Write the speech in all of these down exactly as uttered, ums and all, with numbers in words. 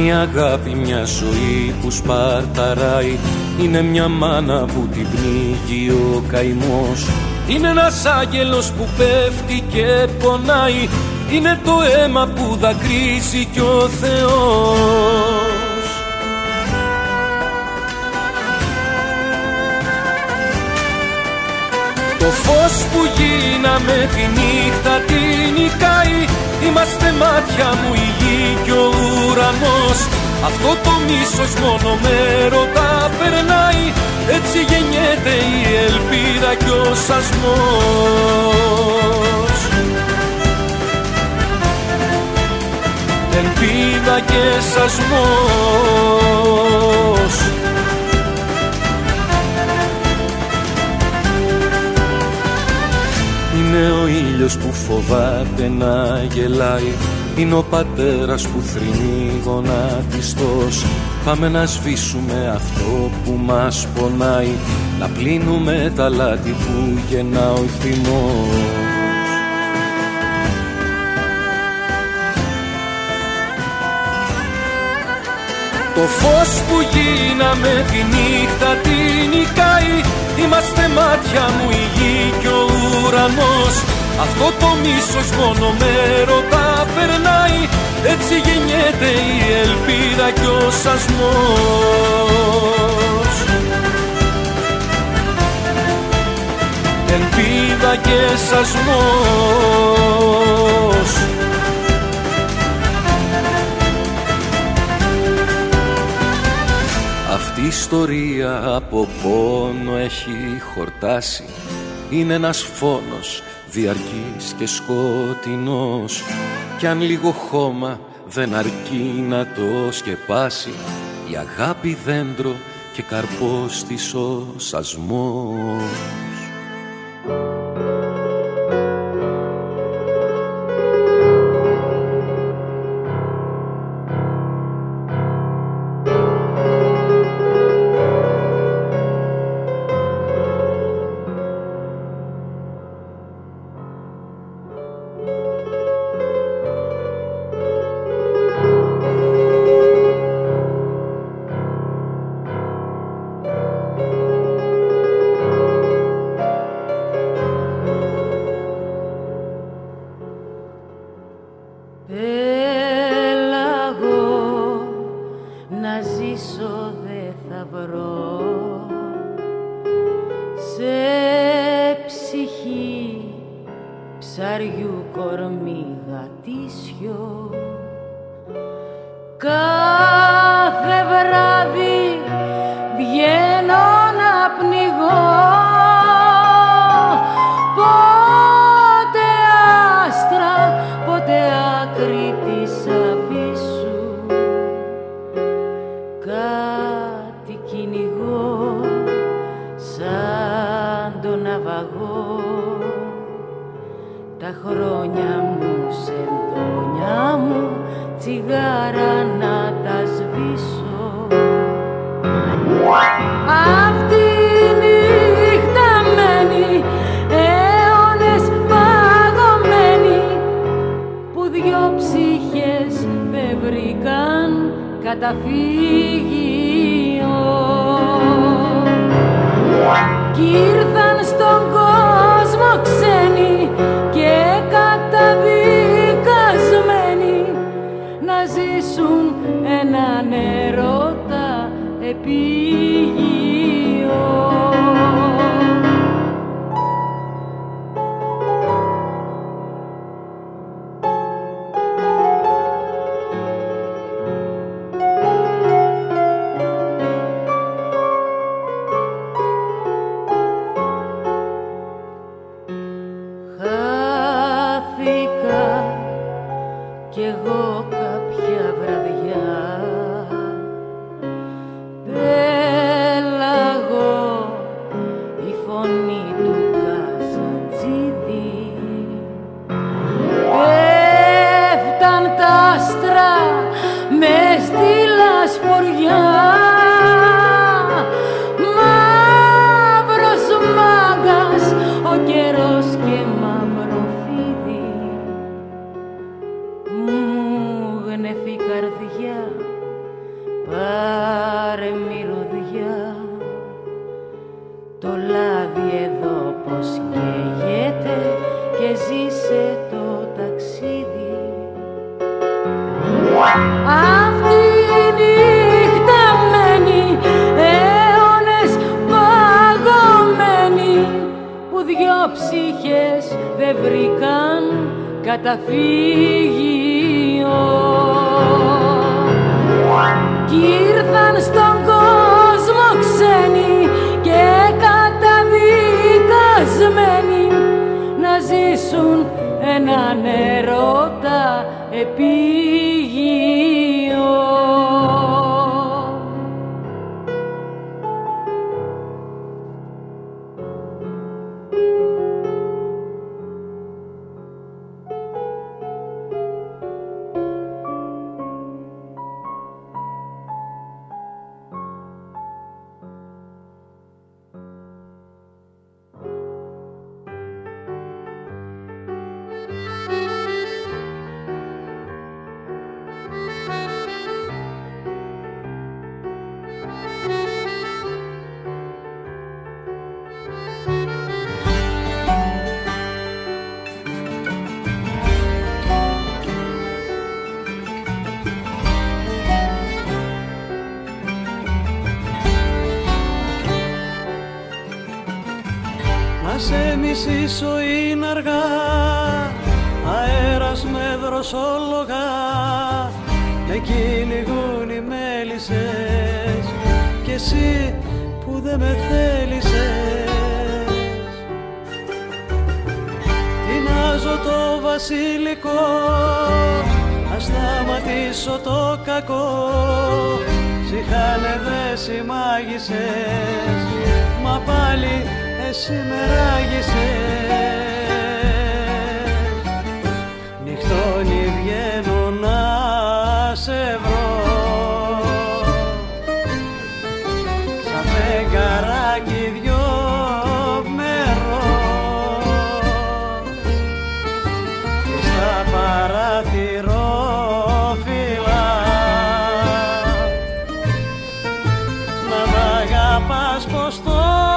η αγάπη μια ζωή που σπαρταράει, είναι μια μάνα που την πνίγει ο καημός, είναι ένας άγγελος που πέφτει και πονάει, είναι το αίμα που δακρύζει κι ο Θεός. Το φως που γίναμε τη νύχτα την νικάει, είμαστε μάτια μου η γη κι ο ουρανός. Αυτό το μίσος μόνο με ρωτά περνάει, έτσι γεννιέται η ελπίδα κι ο σασμός. Ελπίδα και σασμός. Είναι ο ήλιος που φοβάται να γελάει, είναι ο πατέρας που θρηνεί γονατιστός. Πάμε να σβήσουμε αυτό που μας πονάει, να πλύνουμε τα λάθη που γεννά ο θυμός. Το φως που γίναμε τη νύχτα την νικάει, είμαστε μάτια μου η γη κι ο ουρανός. Αυτό το μίσος μόνο με ρωτά περνάει, έτσι γεννιέται η ελπίδα κι ο σασμός. Ελπίδα και σασμός. Αυτή η ιστορία από πόνο έχει χορτάσει, είναι ένας φόνος διαρκής και σκοτεινός, κι αν λίγο χώμα δεν αρκεί να το σκεπάσει, η αγάπη δέντρο και καρπός της ο σασμός. Μου γνεφεί η καρδιά Πάρε μυρωδιά, το λάδι εδώ πως καίγεται και ζήσε το ταξίδι. Αυτή η νύχτα μένει αιώνες παγωμένη, που δυο ψυχές δεν βρήκαν καταφύγιο. Κι ήρθαν στον κόσμο ξένοι και καταδικασμένοι να ζήσουν έναν ερώτα επίγειο. Σε μισήσω είναι αργά, αέρας με δροσόλογα, με κυνηγούν οι μέλισσες κι εσύ που δεν με θέλησες. Τεινάζω το βασιλικό, ας σταματήσω το κακό, ψυχάνε δε συμμάγησες, μα πάλι εσύ με ράγισες. Νυχτώνει βγαίνω να σε βρω, σαν φεγγαράκι δυο μερό, και στα παραθυρόφυλλα να μ' αγαπάς πως το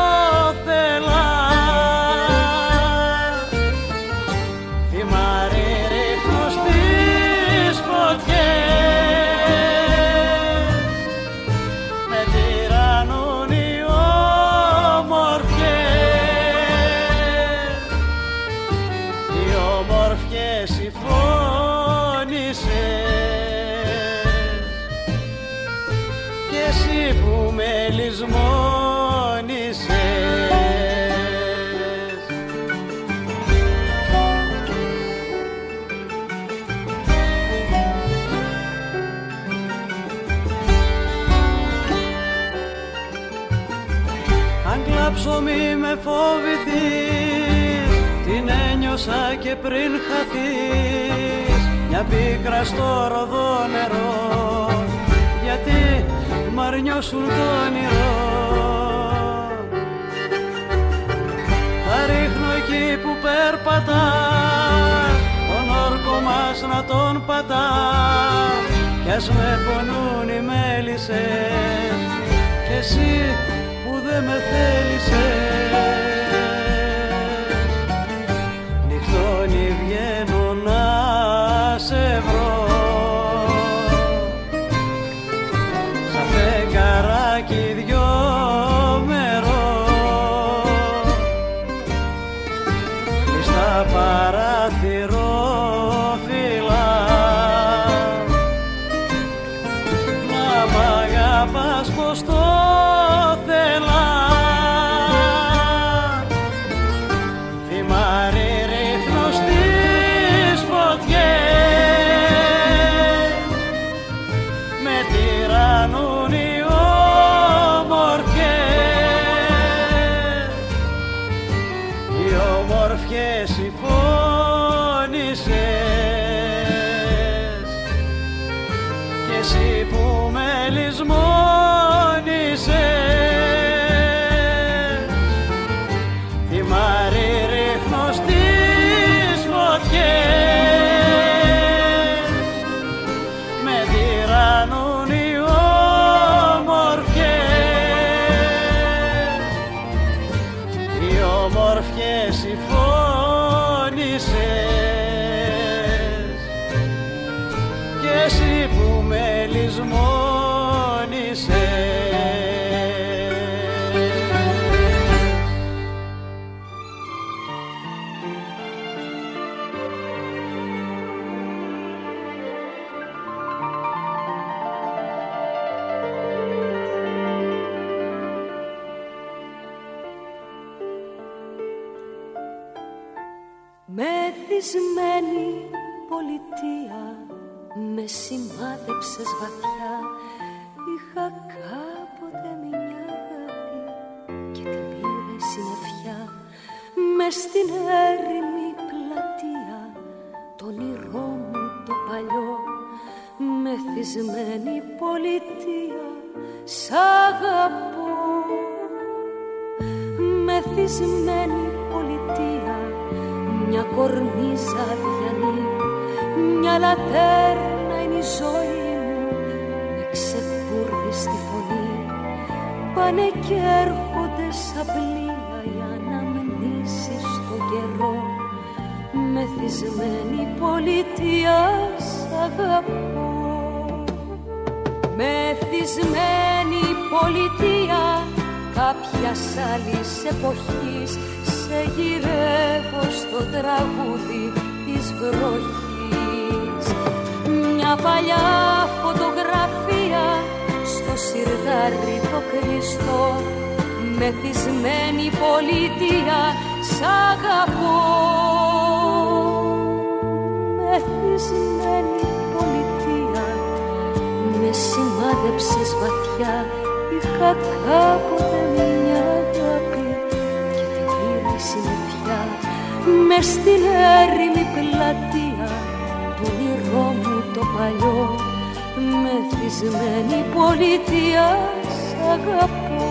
μη με φοβηθείς, την ένιωσα και πριν χαθείς, μια πίκρα στο ροδό νερό, γιατί μ' αρνιώσουν το όνειρο. Θα ρίχνω εκεί που περπατάς, τον όρκο μας να τον πατάς, κι ας με πονούν οι μέλισσες κι εσύ που δεν με θέλησες. Νυχτώνει βγαίνω να σε βρω, σαν φεγγαράκι δυο μερό, και στα παραθυρόφυλλα να μ' αγαπάς πως το τυραννούν οι εσύ που με λησμόνησες. Μεθυσμένη πολιτεία με σημάδεψες βαθιά. Είχα κάποτε μια αγάπη και την πήρε συννεφιά. Μες στην έρημη πλατεία το όνειρό μου το παλιό. Μεθυσμένη πολιτεία σ' αγαπώ. Μεθυσμένη πολιτεία, μια κορνίζα αδιανή, μια λατέρνα είναι η ζωή μου με ξεκούρδιστη φωνή. Πάνε και έρχονται σαν πλοία οι αναμνήσεις στον καιρό. Μεθυσμένη πολιτεία σ' αγαπώ. Μεθυσμένη πολιτεία κάποιας άλλης εποχής, σε γυρεύω στο τραγούδι της βροχής. Μια παλιά φωτογραφία στο σιρτάρι το κλειστό. Μεθυσμένη πολιτεία σ' αγαπώ. Μεθυσμένη πολιτεία με σημάδεψες βαθιά. Είχα κάποτε μια αγάπη και την πήρε η συννεφιά. Μες στην έρημη πλατεία το όνειρό μου το παλιό. Μεθυσμένη πολιτεία σ' αγαπώ.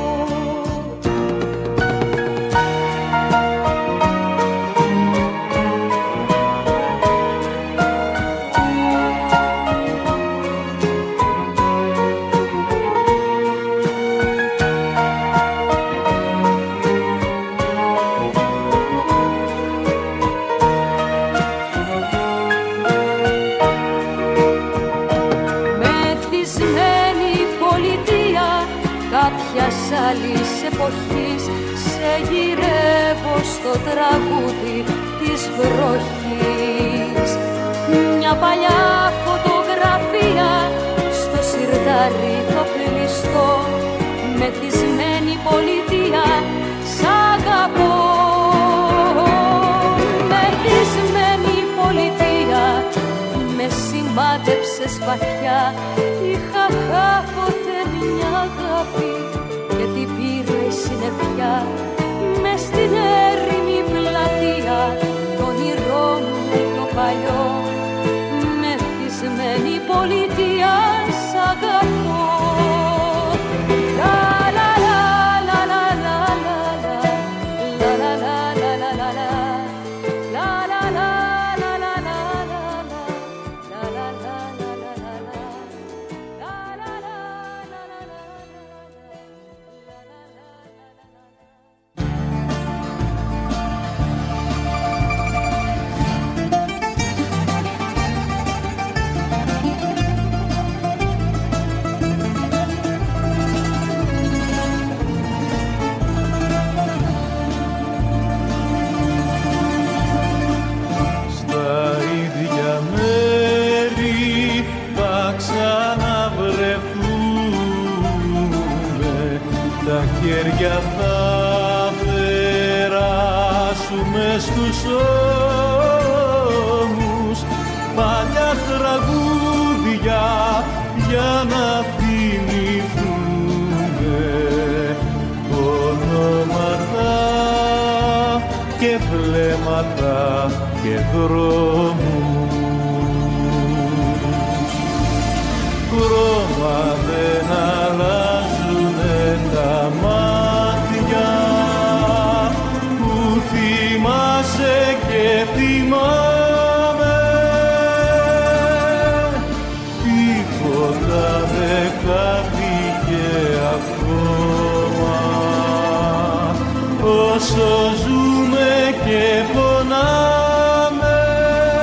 Άλλης εποχής, σε γυρεύω στο τραγούδι της βροχής. Μια παλιά φωτογραφία στο σιρτάρι το κλειστό. Μεθυσμένη πολιτεία σ' αγαπώ. Μεθυσμένη πολιτεία με σημάδεψες βαθιά. Είχα κάποτε μια αγάπη και την πήρε η συννεφιά. Μες στην έρημη πλατεία το όνειρό μου το παλιό. Μεθυσμένη πολιτεία σ' αγαπώ. χέρια θα περάσουμε στους ώμους, παλιά τραγούδια για να θυμηθούμε, ονόματα και βλέμματα και δρόμους. Χρώμα δεν αλλάζουνε τα μάτια που θυμάσαι και θυμάμαι, τίποτα δεν χάθηκε ακόμα, όσο ζούμε και πονάμε.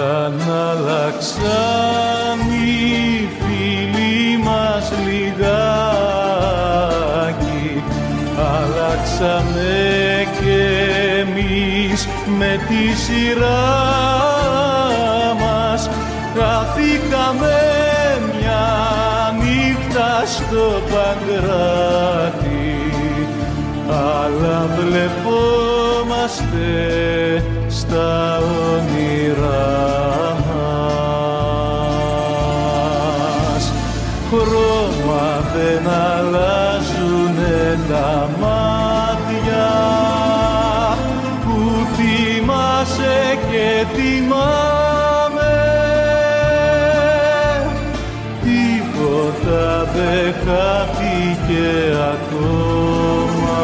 σαν αλλάξαν οι φίλοι μας λιγάκι, αλλάξαμε κι εμείς με τη σειρά μας. Χαθήκαμε μια νύχτα στο Παγκράτη, αλλά βλεπόμαστε στα όνειρά μας. Χρώμα δεν αλλάζουνε τα μάτια που θυμάσαι και θυμάμαι. Τίποτα δεν χάθηκε ακόμα,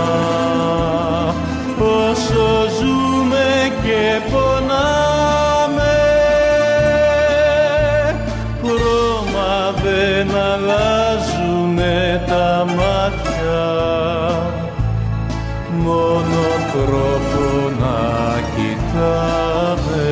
όσο ζούμε και πονάμε. Χρώμα δεν αλλάζουνε τα μάτια, μόνο τρόπο να κοιτάμε.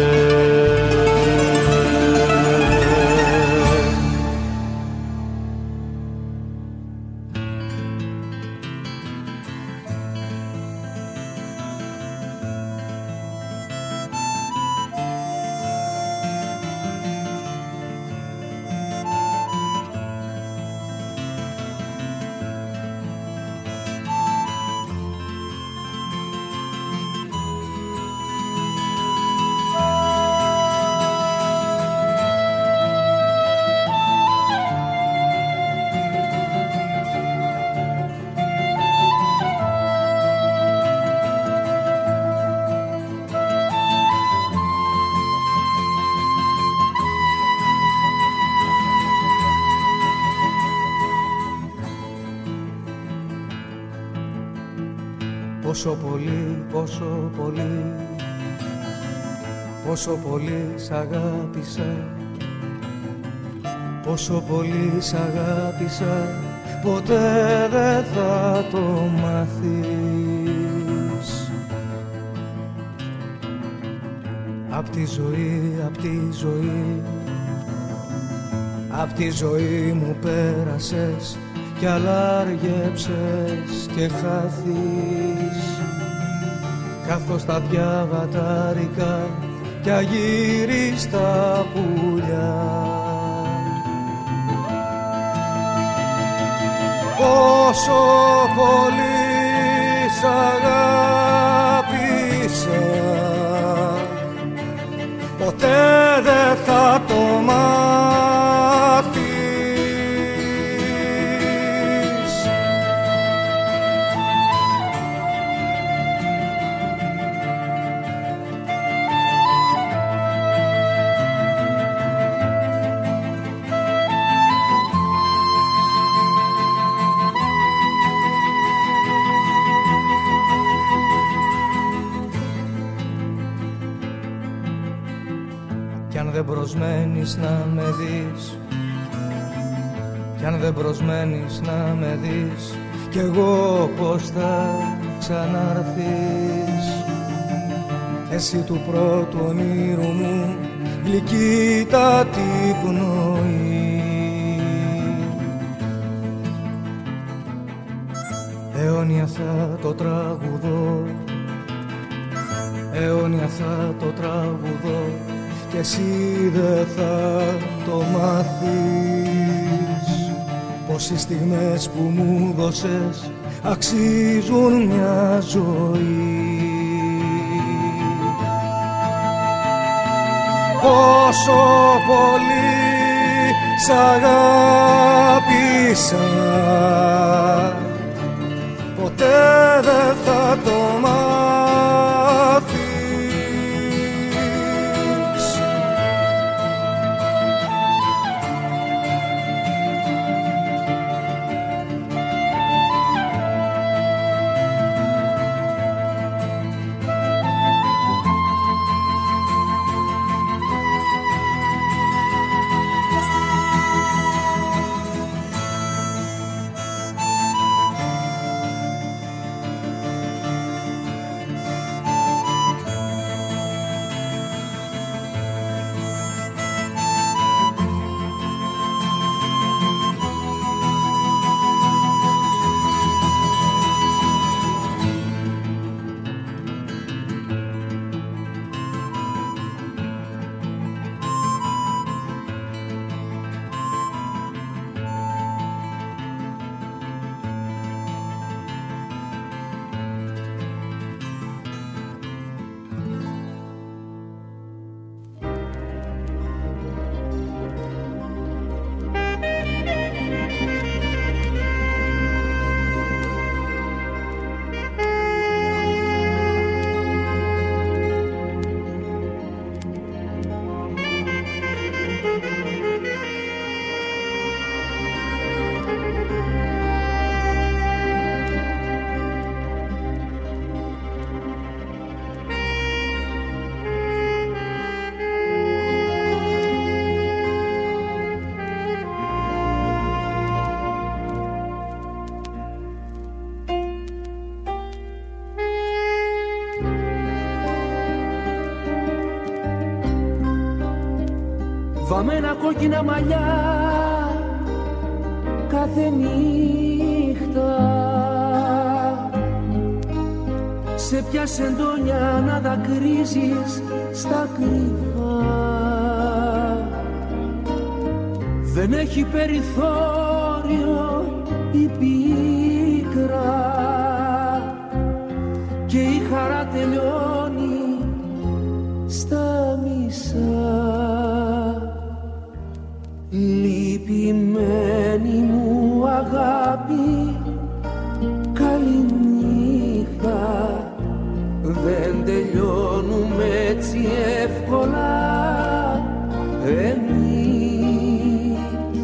Πόσο πολύ, πόσο πολύ, πόσο πολύ σ' αγάπησα, πόσο πολύ σ' αγάπησα, ποτέ δεν θα το μάθεις. Απ' τη ζωή, απ' τη ζωή, απ' τη ζωή μου πέρασες κι αλλάργεψες και χάθεις, καθώς τα διαβατάρικα κι αγύριστα πουλιά. Πόσο πολύ σ' αγάπησα, ποτέ δεν θα το μάθεις. Κι αν δεν προσμένεις να με δεις, κι αν δεν προσμένεις να με δεις, κι εγώ πως θα ξαναρθείς. Εσύ του πρώτου ονείρου μου γλυκύτατη πνοή, αιώνια θα το τραγουδώ, αιώνια θα το τραγουδώ, κι εσύ δεν θα το μάθεις. Πως οι στιγμές που μου δώσες αξίζουν μια ζωή. Πόσο πολύ σ' αγάπησα, ποτέ δεν θα το μάθεις. Βαμμένα κόκκινα μαλλιά κάθε νύχτα, σε ποια σεντόνια να δακρύζεις στα κρυφά. Δεν έχει περιθώριο η πίκρα και η χαρά τελειώνει στα μισά. Λυπημένη μου αγάπη, καληνύχτα, δεν τελειώνουμε έτσι εύκολα εμείς.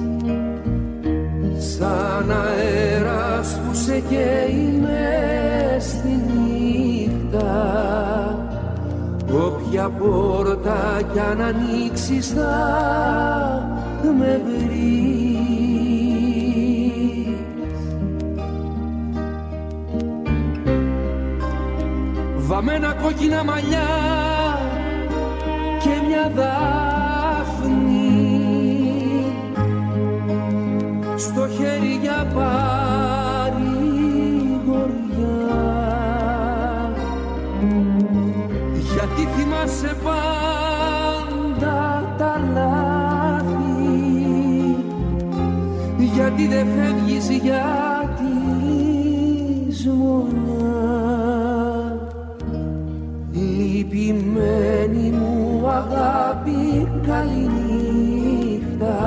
Σαν αέρας που σε καίει μες στη νύχτα, όποια πόρτα κι αν ανοίξεις θα με βρεις. Βαμμένα κόκκινα μαλλιά και μια δάφνη στο χέρι για παρηγοριά. Γιατί θυμάσαι πάντα τα λάθη, γιατί δεν φεύγεις για τη λησμονιά. Λυπημένη μου αγάπη, καληνύχτα,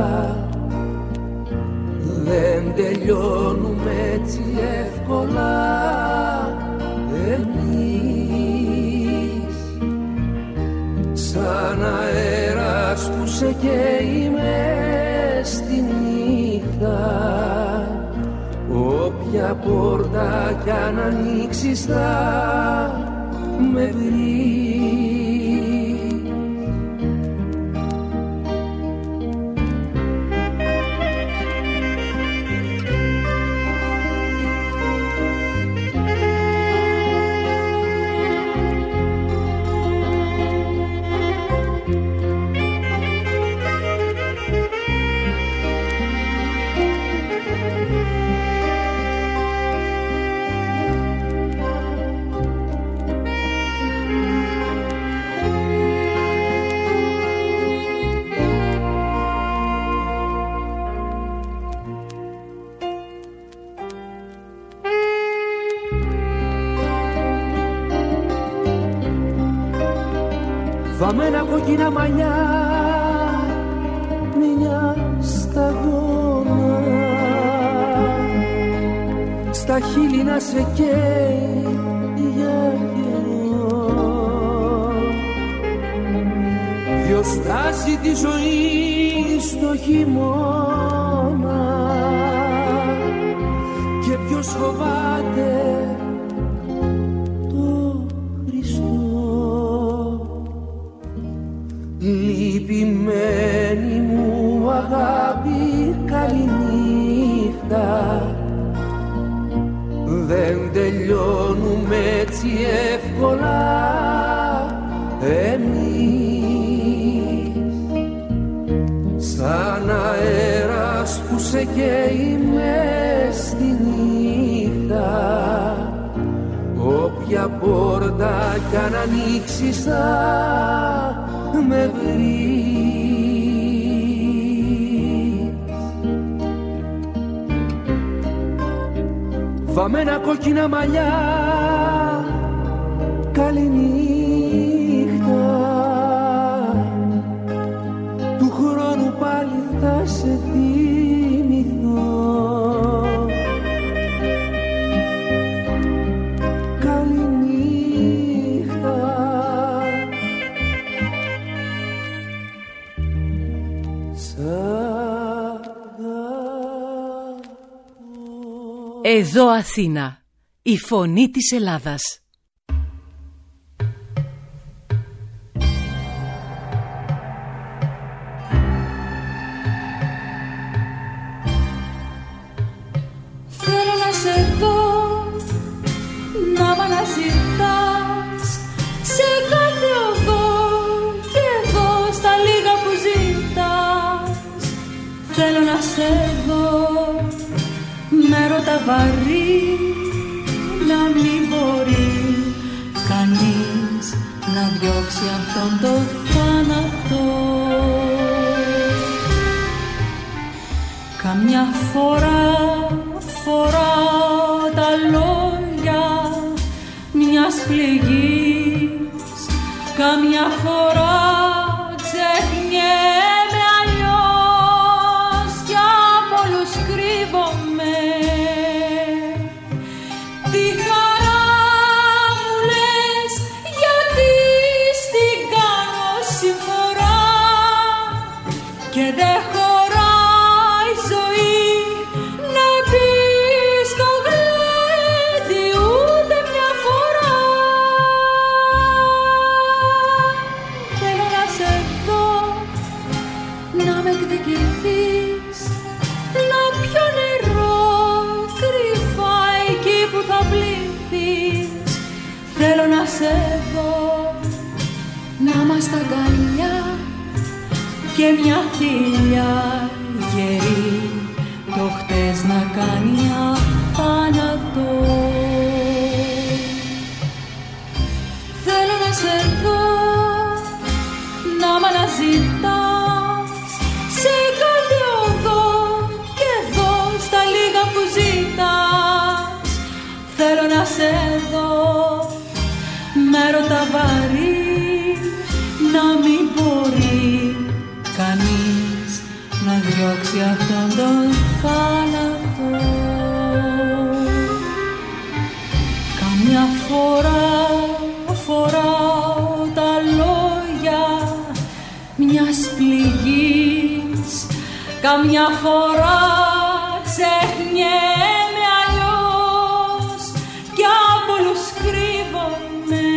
δεν τελειώνουμε έτσι εύκολα εμείς. Σαν αέρας που σε καίει μες στη νύχτα, όποια πόρτα κι αν ανοίξεις θα με βρεις. Βαμμένα κόκκινα μαλλιά, μια σταγόνα, στα χείλη να σε καίει για καιρό. Δυο στάζει τη ζωή στο χειμώνα και ποιος φοβάται Λυπημένη μου αγάπη, καληνύχτα, δεν τελειώνουμε έτσι εύκολα εμείς. Σαν αέρας που σε καίει μες στη νύχτα, όποια πόρτα κι αν ανοίξεις θα με βρεις. Βαμμένα κόκκινα μαλλιά, καληνύχτα, του χρόνου πάλι θα σε θυμηθώ. Εδώ Αθήνα, η φωνή της Ελλάδας. Θέλω να σε δω, να μ' αναζητάς σε κάθε οδό και εδώ στα λίγα που ζητάς. Θέλω να σε δω με ρώτα βαρύ, να μην μπορεί κανείς να διώξει αυτόν τον θάνατο. Καμιά φορά φοράω τα λόγια μιας πληγής, καμιά φορά ξεχνιέμαι αλλιώς κι απ' όλους κρύβομαι. Τι χαρά μου λες, γιατί στην κάνω συμφορά και δεν χωράει ζωή να μπει στο γλέντι ούτε μια φορά. Θέλω να σε δω, να με εκδικηθείς, να πιω νερό κρυφά εκεί που θα πλήθεις. Θέλω να σε δω, να είμαστε αγκαλιά και μια θηλιά γερή, το χτες να κάνει αθάνατο. Θέλω να σε δω, να μ' αναζητάς σε κάθε οδό και εδώ στα λίγα που ζητάς. Θέλω να σε δω με ρώτα βαρύ, να μην μπορεί κανείς να διώξει αυτόν τον θάνατο. Καμιά φορά φοράω τα λόγια μιας πληγής, καμιά φορά ξεχνιέμαι αλλιώς κι απ' όλους κρύβομαι.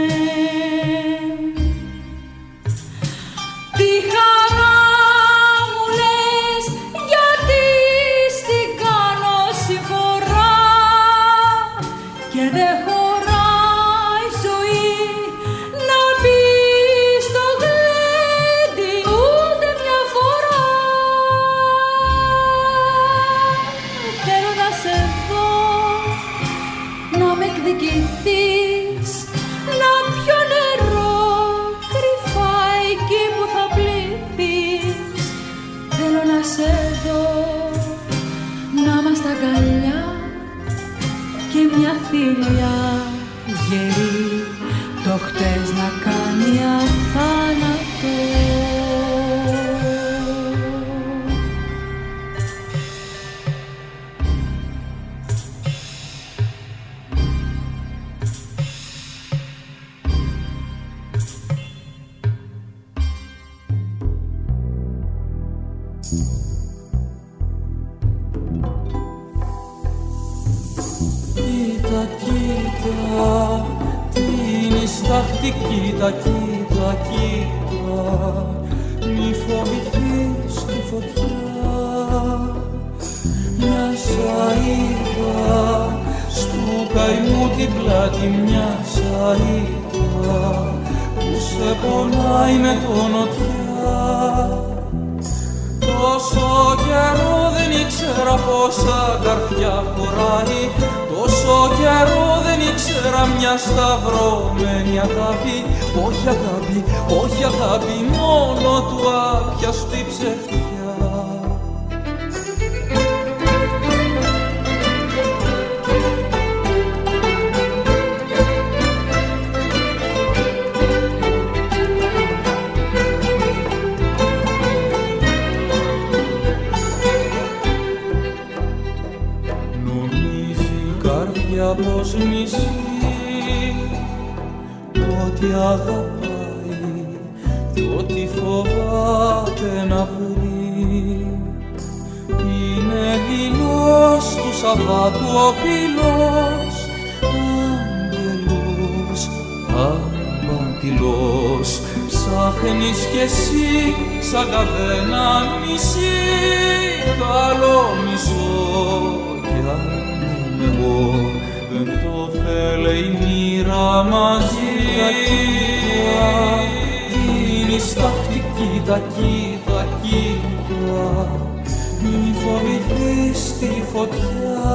Τι χαρά μου λες, γιατί στην κάνω συμφορά και δεν χωράει ζωή να μπει στο γλέντι ούτε μια φορά. Θέλω να σε δω, να με εκδικηθείς, να πιω νερό κρυφά εκεί που θα πλήθεις. Θέλω να σε δω, να είμαστε αγκαλιά και μια θηλιά γερή, το χτες να κάνει αθάνατο. Κοίτα, κοίτα, τι είναι η στάχτη, κοίτα, κοίτα, κοίτα, μη φοβηθείς τη φωτιά. Μια σαΐδα στου καημού την πλάτη, μια σαΐδα που σε πονάει με το νοτιά. Τόσο καιρό δεν ήξερα πόσα καρδιά χωράει, τόσο καιρό δεν ήξερα μια σταυρωμένη αγάπη. Όχι αγάπη, όχι αγάπη, μόνο του άπιαστη ψευτιά. Πως μισεί, ότι αγαπάει, ότι φοβάται να βρει. Σαββάτου ο πυλός, άγγελος, απατηλός, ψάχνεις κι εσύ σαν καβένα μισή, τ' άλλο μισό κι αν είμαι εγώ, δεν το θέλει η μοίρα μαζί. Δίνεις τάχτη, κοίτα, κοίτα, κοίτα, μη φοβηθείς τη φωτιά.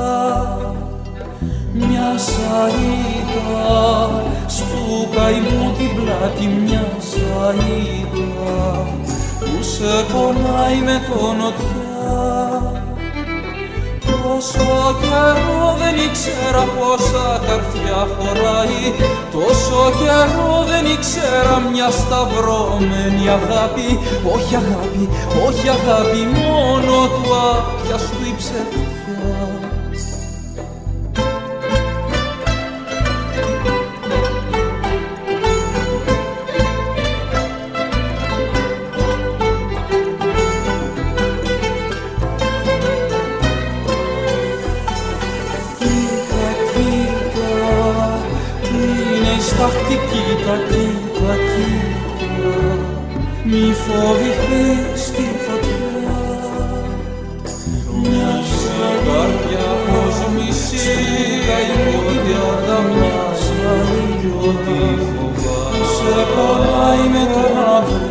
Μια σαΐτα στου καημού την πλάτη, μια σαΐτα που σε πονάει με το νοτιά. Τόσο καιρό δεν ήξερα πόσα καρφιά χωράει, τόσο καιρό δεν ήξερα μια σταυρώμενη αγάπη. Όχι αγάπη, όχι αγάπη, μόνο του άπιαστου η ψευτιά. Στάχτη, κοίτα, κοίτα, κοίτα, μη φοβηθείς τη φωτιά. Μια καρδιά πως μισή, καημό την αδαμάσα, κι ό,τι φοβάσαι σε πονάει με τον αυριά.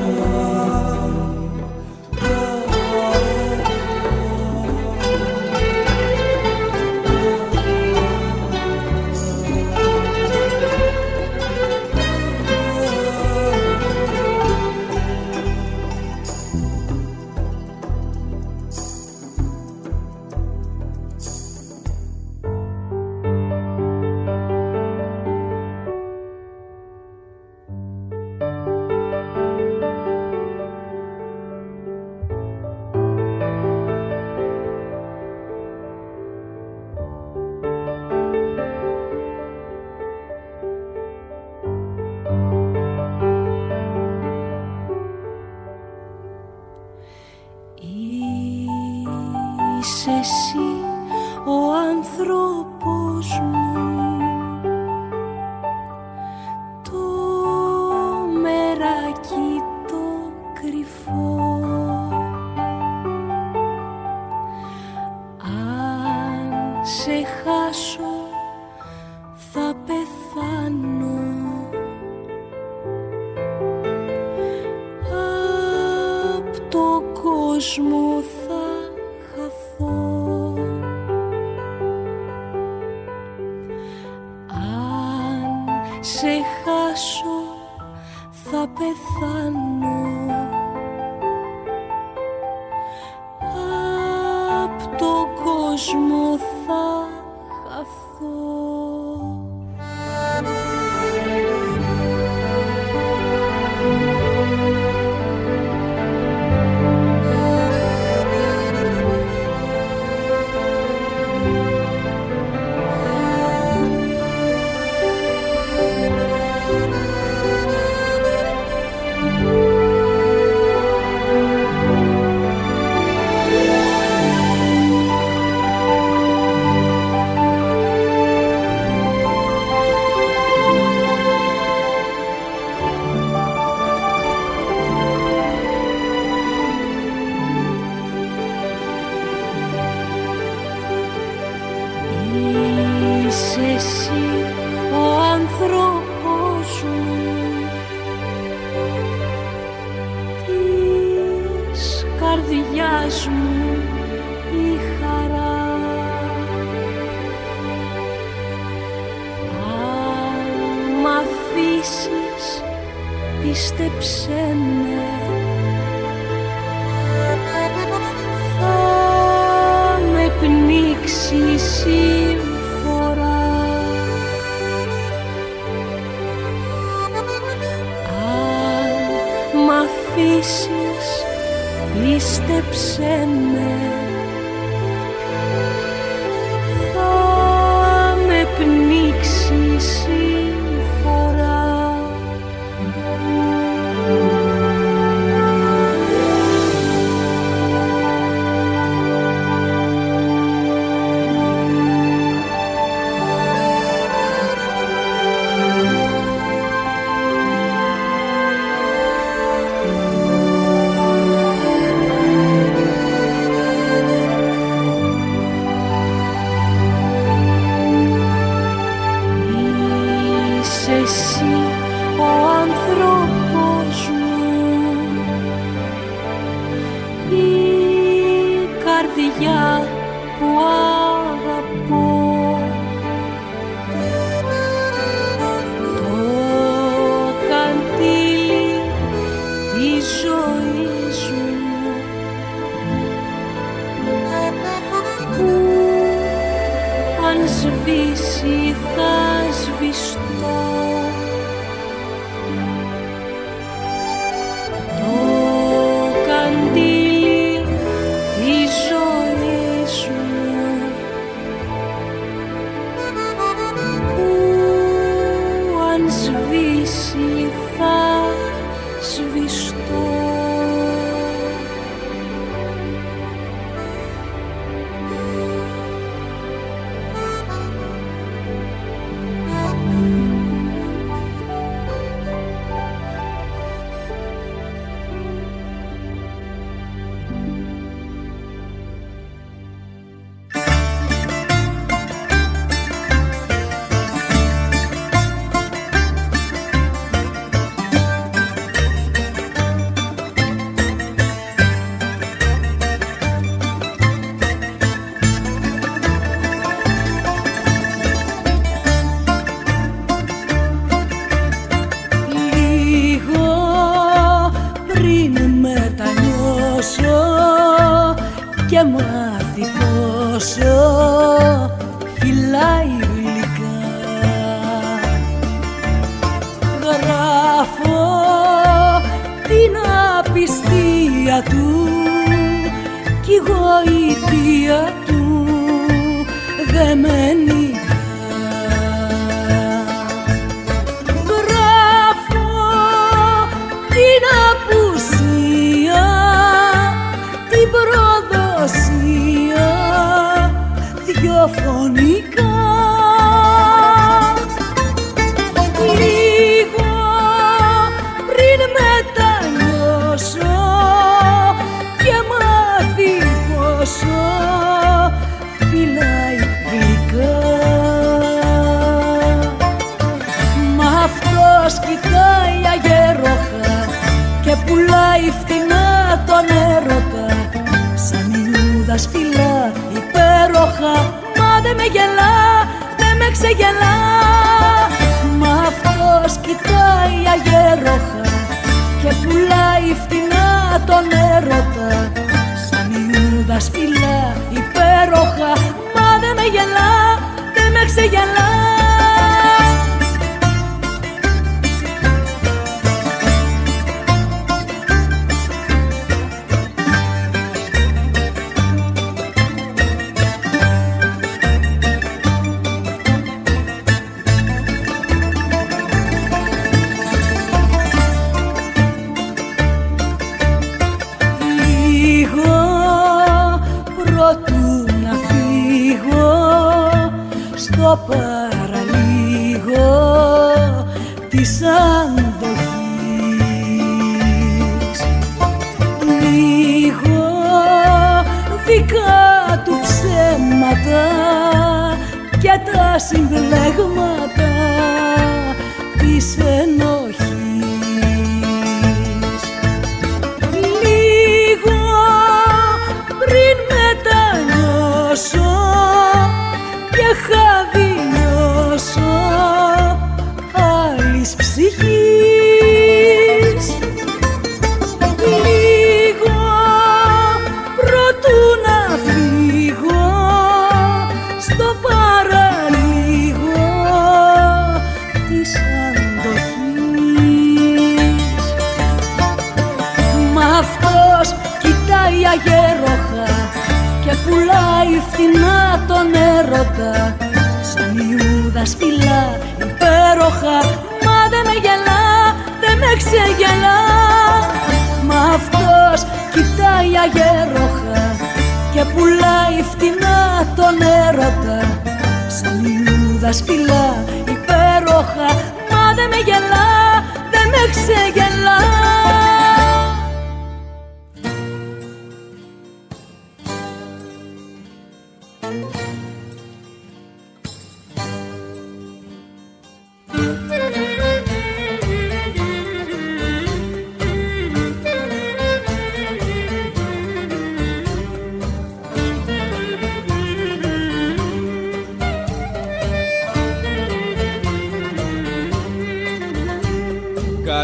Πίστεψε με, θα με πνίξει συμφορά. καρδιά που αγαπώ. Το καντήλι της ζωής μου που αν σβήσει θα σβηστώ.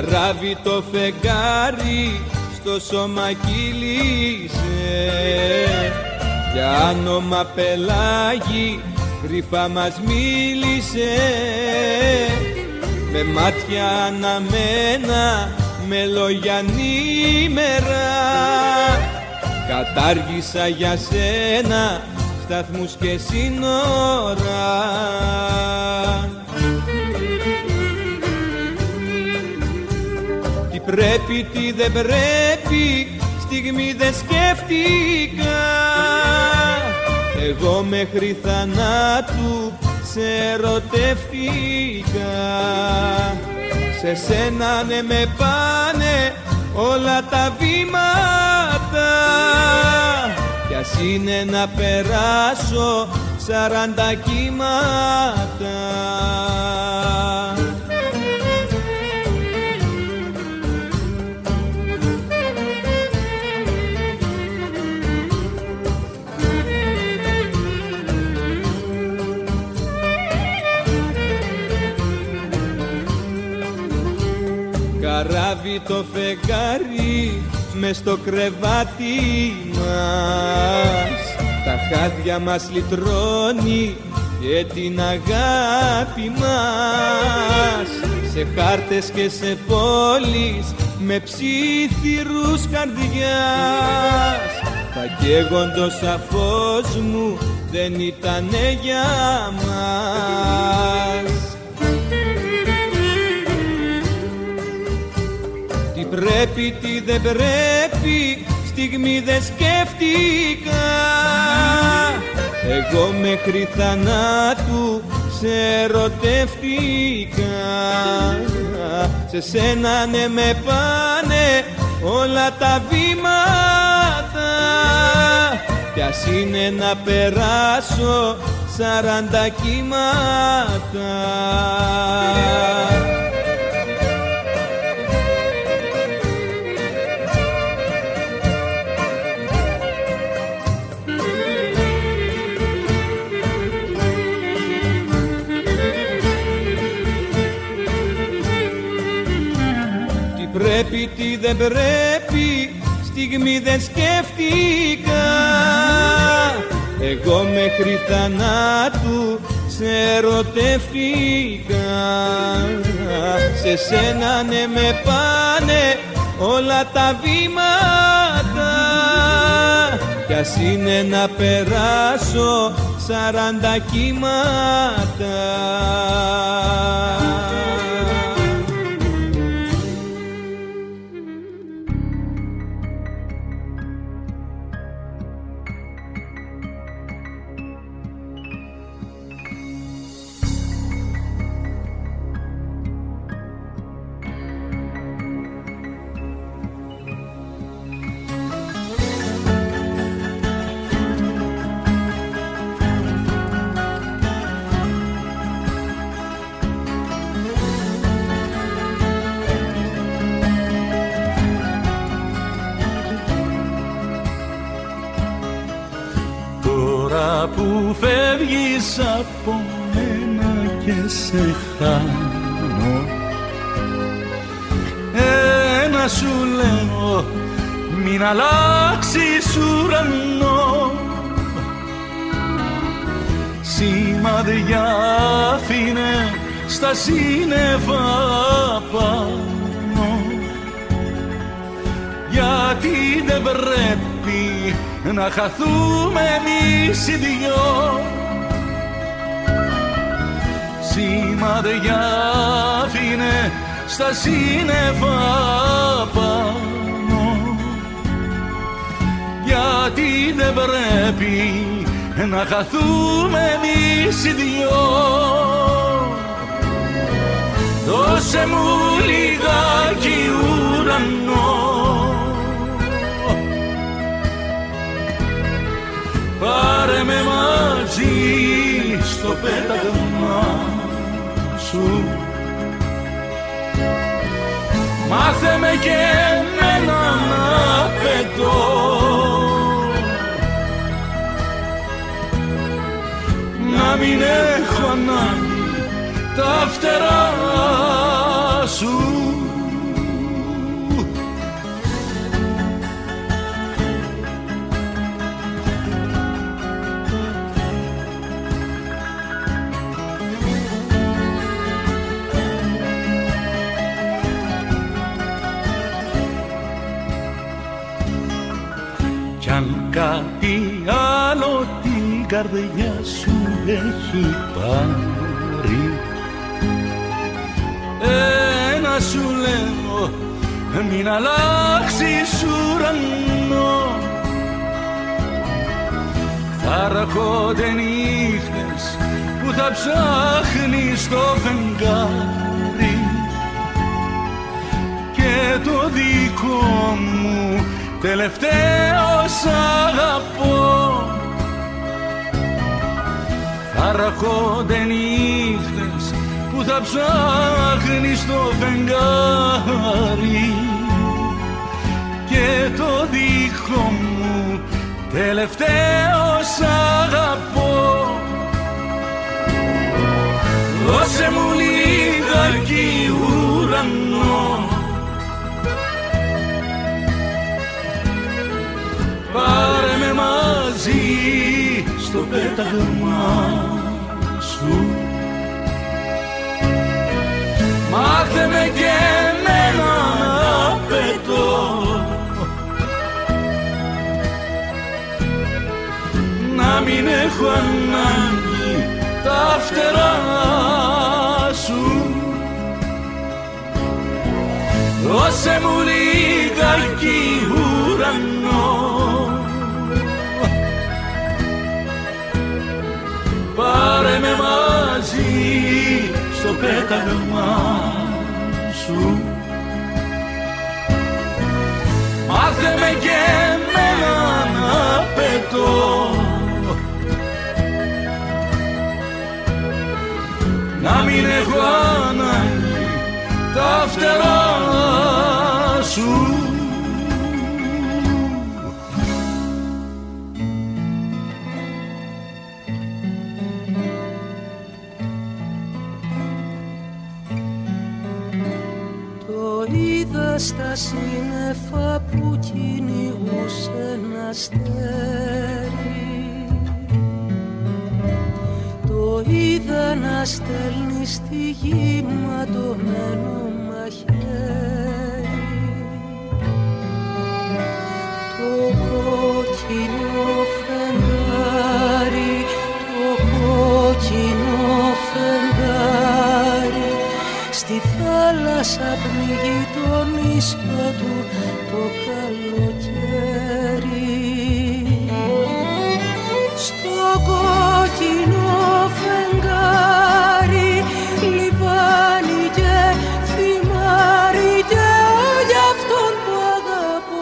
Καράβι το φεγγάρι στο σώμα κύλησε, για όνομα Πελάγη κρυφά μας μίλησε, με μάτια αναμένα, με λόγια νήμερα, κατάργησα για σένα σταθμούς και σύνορα. Τι πρέπει, τι δεν πρέπει, στιγμή δεν σκέφτηκα, εγώ μέχρι θανάτου σε ερωτεύτηκα. Σε σένα ναι με πάνε όλα τα βήματα, κι ας είναι να περάσω σαράντα κύματα. Καράβι το φεγγάρι μες στο κρεβάτι μας, τα χάδια μας λυτρώνει και την αγάπη μας, σε χάρτες και σε πόλεις με ψήθυρους καρδιάς. Τα καίγοντος αφός μου δεν ήτανε για μας. Τι πρέπει, τι δεν πρέπει, στιγμή δεν σκέφτηκα, εγώ μέχρι θανάτου σε ερωτεύτηκα. Σε σένα ναι με πάνε όλα τα βήματα, κι ας είναι να περάσω σαράντα κύματα. Πρέπει, τι δεν πρέπει, στιγμή δεν σκέφτηκα, εγώ μέχρι θανάτου σε ερωτεύτηκα. Σε σένα ναι με πάνε όλα τα βήματα, κι ας είναι να περάσω σαράντα κύματα. Που φεύγεις από μένα και σε χάνω, ένα σου λέω, μην αλλάξεις ουρανό. Σημαδιά άφηνε στα σύννεφα πάνω, γιατί δεν πρέπει να χαθούμε εμείς οι δυο. Σημαδιά άφηνε στα σύννεφα πάνω, γιατί δεν πρέπει να χαθούμε εμείς οι δυο. Δώσε μου λιγάκι ουρανό, πάρε με μαζί στο πέταγμα σου, μάθε με και εμένα να πετώ, να μην έχω ανάγκη τα φτερά σου. κι αν κάτι άλλο την καρδιά σου έχει πάρει, ένα σου λέω, μην αλλάξεις ουρανό. Θα έρχονται νύχτες που θα ψάχνεις το φεγγάρι και το δικό μου τελευταίο σ' αγαπώ. Θα έρχονται νύχτες που θα ψάχνεις το φεγγάρι και το δικό μου τελευταίο σ' αγαπώ. Δώσε μου λίγαρκη ουρανό, πάρε με μαζί στο πέταγμα σου, μάθε με και εμένα να πετώ, να μην έχω ανάγκη τα φτερά σου. Δώσε μου λίγαρκη ουρανό, πάρε με μαζί στο πέταγμα σου, μάθε με και εμένα να πετώ, να μην έχω ανάγκη τα φτερά σου. Το είδα στα σύννεφα που κυνηγούσε ένα αστέρι, το είδα να στέλνει στη γη ματωμένο μαχαίρι. Το κόκκινο φεγγάρι, το κόκκινο φεγγάρι στη θάλασσα πνίγει τον ίσιο του το καλοκαίρι. Στο κόκκινο φεγγάρι λιβάνι και θυμάρι και για αυτόν που αγαπώ.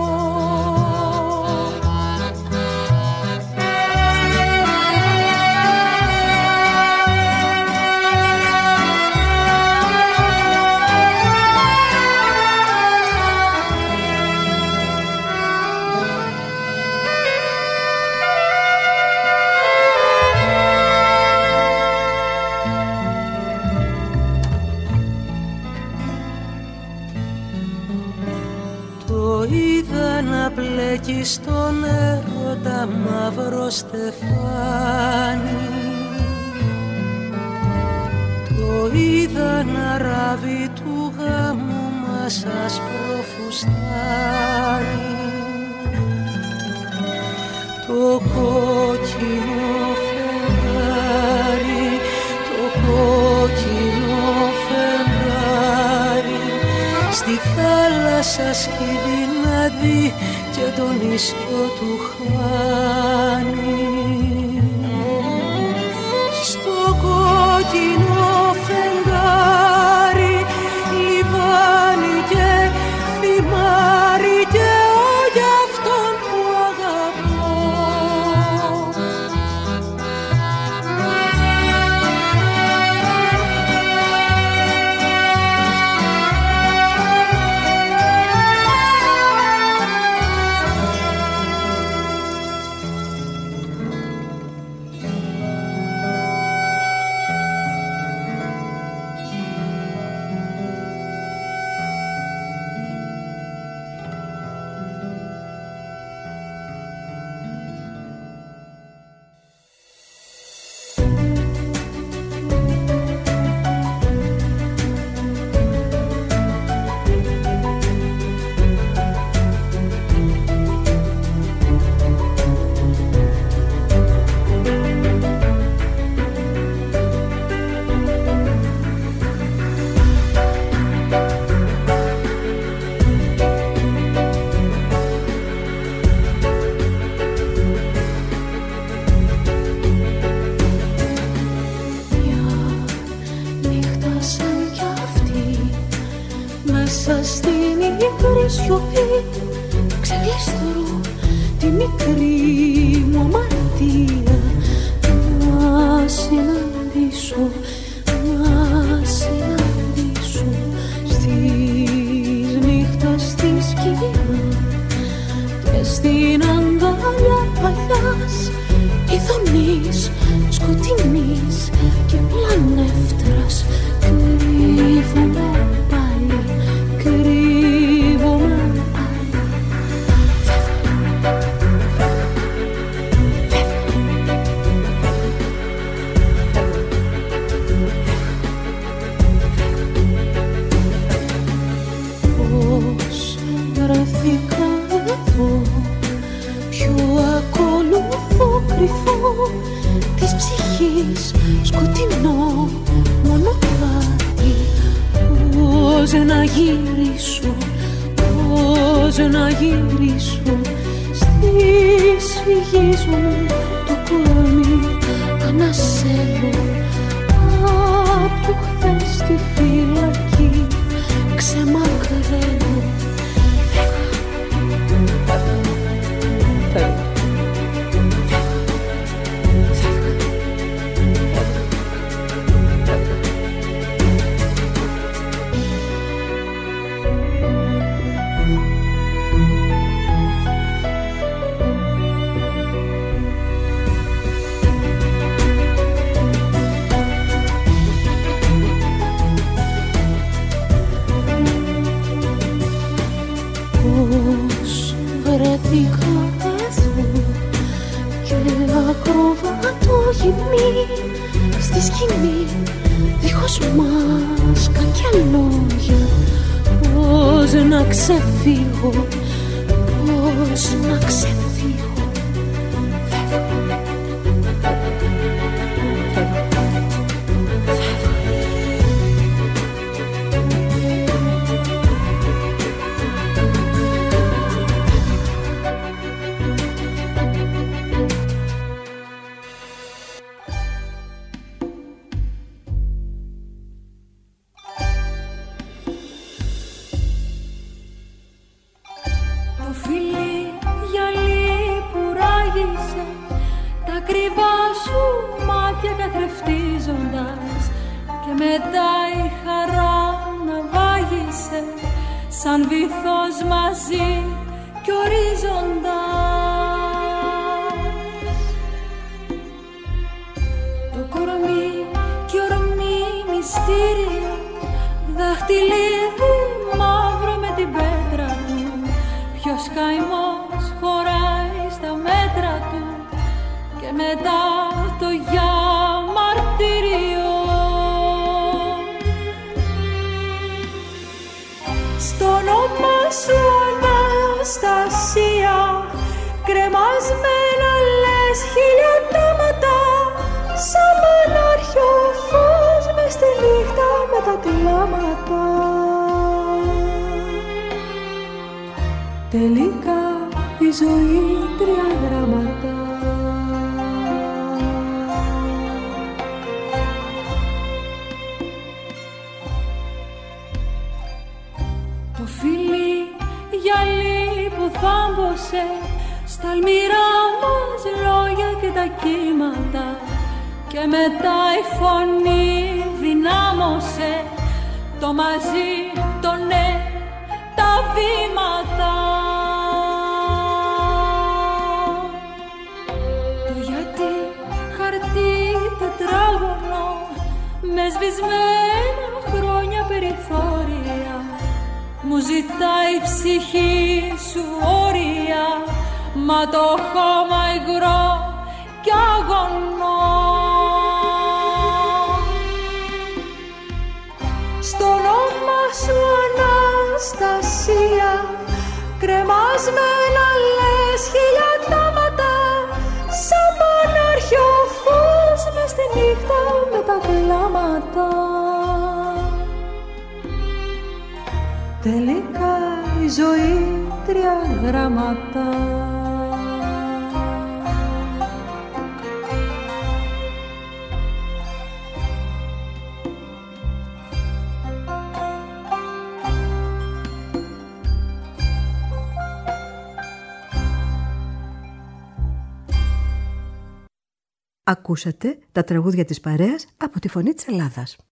Μπλέκει στον έρωτα μαύρο στεφάνι, το είδα να ράβει του γάμου μας άσπρο φουστάνι. Το κόκκινο φεγγάρι, το κόκκινο φεγγάρι στη θάλασσα σκύβει να δει και τον ίσιο του χάνει. Στο κόκκινο φεγγάρι λιβάνι και θυμάρι και για αυτόν που αγαπώ. στην αγκαλιά παλιάς ειδονής, σκοτεινής και πλανεύτρας. Κρύβομαι πάλι, κρύβομαι πάλι. Πώς βρεθήκα εδώ, ποιο ακολουθώ κρυφό της ψυχής, σκοτεινό μονοπάτι. Πώς να γυρίσω, πώς να γυρίσω στις φυγής μου το κορμί ανασέλω απ' το χθες στη φυλακή ξεμακραίνω. Πώς βρεθήκα εδώ και ακροβατώ γυμνή στη σκηνή, δίχως μάσκα και λόγια. Πώς να ξεφύγω, πώς να ξεφύγω. Σαν βυθός μαζί κι ορίζοντας. Το κορμί κι ορμή μυστήρια, δαχτυλίδι μαύρο με την πέτρα του. Ποιος καημός χωράει στα μέτρα του και μετά το για μαρτύριο. Στο όνομα σου Αναστασία, κρεμασμένα λες χιλιοτάματα, σαν πανάρχιο φως μες στη νύχτα με τα κλάματα. Τελικά η ζωή τρία γράμματα. Γυαλί που θάμπωσε στα αλμυρά μας λόγια και τα κύματα, και μετά η φωνή δυνάμωσε το μαζί, το ναι, τα βήματα. Το γιατί χαρτί τετράγωνο με σβησμένα χρόνια περιθώρια, μου ζητάει η ψυχή σου όρια, μα το χώμα υγρό κι αγωνό. Στο όνομα σου Αναστασία, κρεμασμένα λες χιλιατάματα, σαν πανάρχιο φως μες στη νύχτα με τα κλάματα. Τελικά η ζωή τρία γράμματα. Ακούσατε τα τραγούδια της παρέας από τη Φωνή της Ελλάδας.